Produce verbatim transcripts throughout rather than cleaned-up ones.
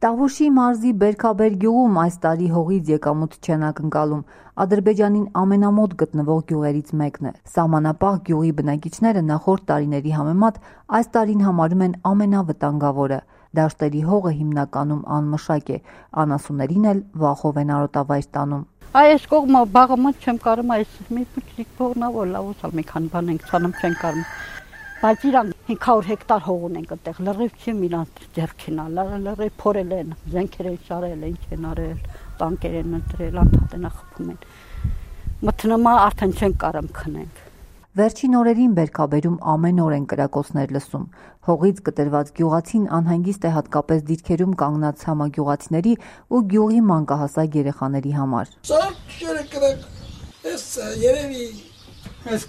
Տավուշի մարզի Բերքաբեր գյուղում այս տարի հողից եկամուտ չեն ակնկալում։ Ադրբեջանին ամենամոտ գտնվող գյուղերից մեկն է։ Սահմանապահ գյուղի բնակիչները նախորդ տարիների համեմատ այս տարին համարում են ամենավտանգավորը։ Դաշտերի հողը հիմնականում անմշակ է, անասուններին էլ վախով են արոտավայր տանում։ Այս կողմը բաղը մոտ չեմ կարում, այս մի փոքրիկ փողնա որ լավ ուսալ մի քանի բան ենք ցանում չեն կարում։ Բայց իրան հինգ հարյուր հեկտար հող ունենք այդտեղ, լրիվ չի իրանց ձեռքին ալ, լրիվ փորել են, զենքեր են շարել, ինչ են արել, տանկեր են ընտրել, անդադենա խփում են։ Մթնումա արդեն չեն կարում քնենք։ Վերջին օրերին Բերքաբերում ամեն օր են կրակոցներ լսում։ Հողից կտրված գյուղացին անհանգիստ է հատկապես դիրքերում կանգնած համագյուղացիների ու գյուղի մանկահասակ երեխաների համար։ Սա քերը կրակ, էս երևի, էս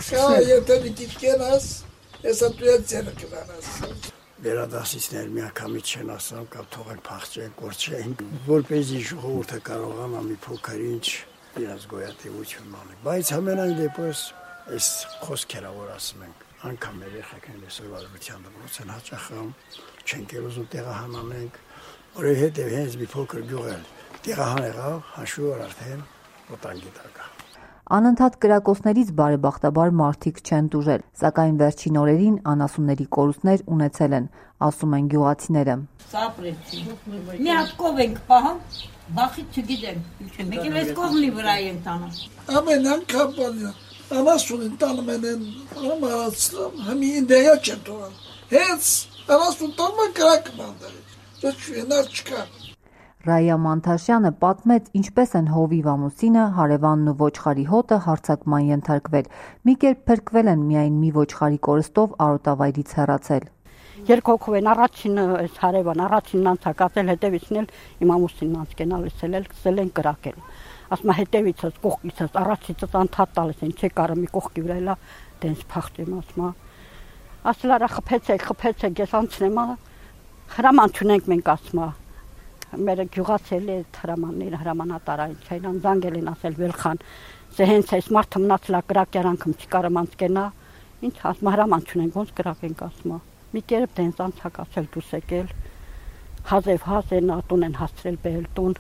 քսքսքս Ես ապրել ձերը կվանաս։ Վերադասիցներ միակամից չեն ասում, կամ թողեն փախչեն, կորչեն, որպեսզի ժողովուրդը կարողանա մի փոքր ինչ իրաց գոյատևություն անել։ Բայց ամենայն դեպս այս խոսքերը որ ասում ենք, անգամ երեխեքն այսօր վարության դպրոց են հաճախում, չենք ուզում տեղահանանենք, որովհետև հենց մի փոքր գյուղել տեղահան եղավ, հաշվի որ արդեն վտանգի տակ։ Անընդհատ կրակոցներից բարեբախտաբար մարդիկ չեն տուժել, սակայն վերջին օրերին անասունների կորուստներ ունեցել են, ասում են գյուղացիները։ Սապրեցի։ Մի հատ կով ենք պահում, բախի չգիտեմ, ինչ է, մեկ էլ այս կողմի վրա են տանում։ Ամեն անգամ բանը, անասունին տանում են, համարացնում, համի ինդեյա չեն տողան։ Հենց անասուն տանում են կրակում անդարից, ոչ հենար չկա։ Ռայա Մանթաշյանը պատմեց, ինչպես են հովիվ ամուսինը, հարևանն ու ոչխարի հոտը հարձակման ենթարկվել։ Մի կերպ փրկվել են միայն մի ոչխարի կորստով արոտավայրից հեռացել։ Երկու հոգով են առաջինը այս հարևան, առաջինն անցակացել, հետևիցն էլ իմ ամուսինն անցկենալ լսել, սկսել են կրակել։ Ասում հետևիցս, կողքիցս, առաջիցս անդադ տալիս են, չի կարա մի կողքի վրա էլա դենց փախչեմ, ասում։ Ասել արա խփեցեք, խփեցեք, ես անցնեմ, հրաման չունենք մենք ասում։ Մեր գյուղացել է հրամաններ, հրամանատարային չայնան, զանգել են ասել վելխան, սե հենց այս մարդը մնացել է կրակյարանքում չկարում անցկենա, ինչ ասում հրաման չունենք, ոնց կրակ ենք ասում։ Մի կերպ դենց անցակացել դուս եկել, հազև հազեն ատուն են հասցրել բերել տուն,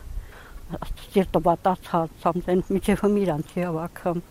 սիրտը վատացած, սամտեն միջև հմիրան չի հավաքում,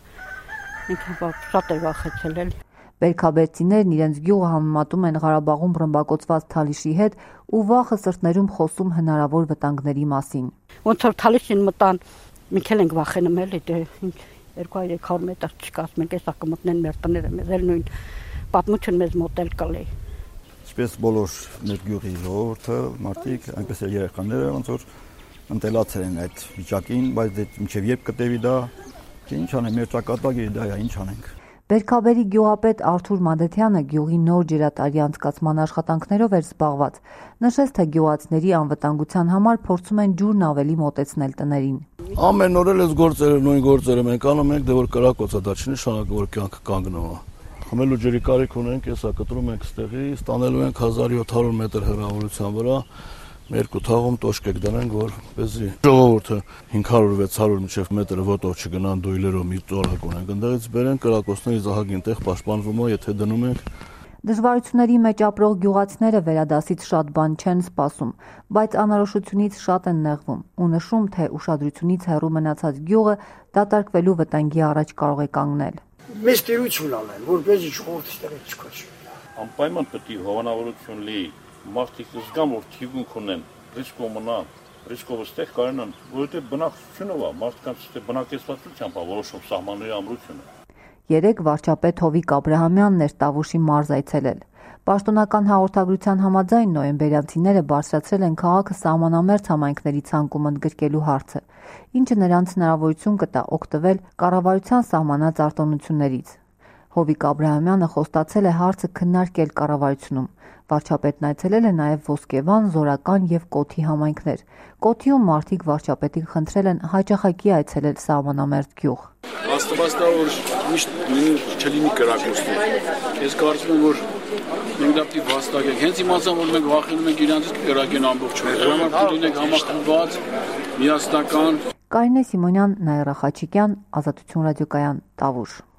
ինքը շատ է վախեցել էլ։ Բերքաբերցիներն իրենց գյուղը համեմատում են Ղարաբաղում ռմբակոծված Թալիշի հետ ու վախը սրտներում խոսում հնարավոր վտանգների մասին։ Ոնց որ Թալիշին մտան, մենք էլ ենք վախենում էլի, դե ինչ երկու երեք հարյուր մետր չկա, ասում ենք էսա կմտնեն մեր տները, մեզ էլ նույն պատմություն մեզ մոտ էլ կլի։ Ինչպես բոլոր մեր գյուղի ժողովուրդը, մարդիկ, այնպես էլ երեխաները ոնց որ ընտելացել են այդ վիճակին, բայց դե մինչև երբ կտևի դա, ինչ անենք, մեր ճակատագիրը դա է, ինչ անենք։ Բերքաբերի գյուղապետ Արթուր Մադեթյանը գյուղի նոր ջրատարի անցկացման աշխատանքներով էր զբաղված։ Նշեց, թե գյուղացիների անվտանգության համար փորձում են ջուրն ավելի մոտեցնել տներին։ Ամեն օր էլ այս գործերը, նույն գործերը մենք անում ենք, դե որ կրակոցա դա չի նշանակում, որ կյանքը կանգնում է։ Խմելու ջրի կարիք ունենք, հեսա կտրում ենք ստեղի, ստանելու ենք հազար յոթ հարյուր մետր հեռավորության վրա։ Երկու թաղում տոշկեք դնենք, որպեսզի ժողովուրդը հինգ հարյուր վեց հարյուր մինչև մետրը ոտով չգնան դույլերով մի ծորակ ունենք, ընդեղից բերեն կրակոցների զահագին տեղ պաշտպանվում է, եթե դնում ենք։ Դժվարությունների մեջ ապրող գյուղացիները վերադասից շատ բան չեն սպասում, բայց անորոշությունից շատ են նեղվում ու նշում, թե ուշադրությունից հեռու մնացած գյուղը դատարկվելու վտանգի առաջ կարող է կանգնել։ Մեծ տիրություն անեն, որպեսզի ժողովուրդը ստեղից չքաշի։ Անպայման պետք է հովանավորություն լի մարդիկ զգամ որ թիվունք ունեն, ռիսկով մնան, ռիսկով ստեղ կարենան, որովհետև բնակչությունը վա, մարդկանց բնակեցվածությամբ է որոշում սահմանների ամրությունը։ Երեկ վարչապետ Հովիկ Աբրահամյանն էր Տավուշի մարզ այցելել։ Պաշտոնական հաղորդագրության համաձայն նոյեմբերյանցիները բարձրացրել են քաղաքը սահմանամերձ համայնքների ցանկում ընդգրկելու հարցը, ինչը նրանց հնարավորություն կտա օգտվել կառավարության սահմանած արտոնություններից։ Հովիկ Աբրահամյանը խոստացել է հարցը քննարկել կառավարությունում։ Վարչապետն այցելել է նաև Ոսկեվան, Զորական եւ Կոթի համայնքներ։ Կոթիում մարդիկ վարչապետին խնդրել են հաճախակի այցելել սահմանամերձ գյուղ։ Աստվածա որ միշտ չլինի կրակոցներ։ Ես կարծում եմ որ մենք դա պիտի վաստակենք։ Հենց իմացան որ մենք վախենում ենք իրանցից կրակեն ամբողջովին։ Ժամանակ լինենք համախմբված, միասնական։ Կարինե Սիմոնյան, Նաիրա Խաչիկյան, Ազատություն ռադիոկայան, Տավուշ։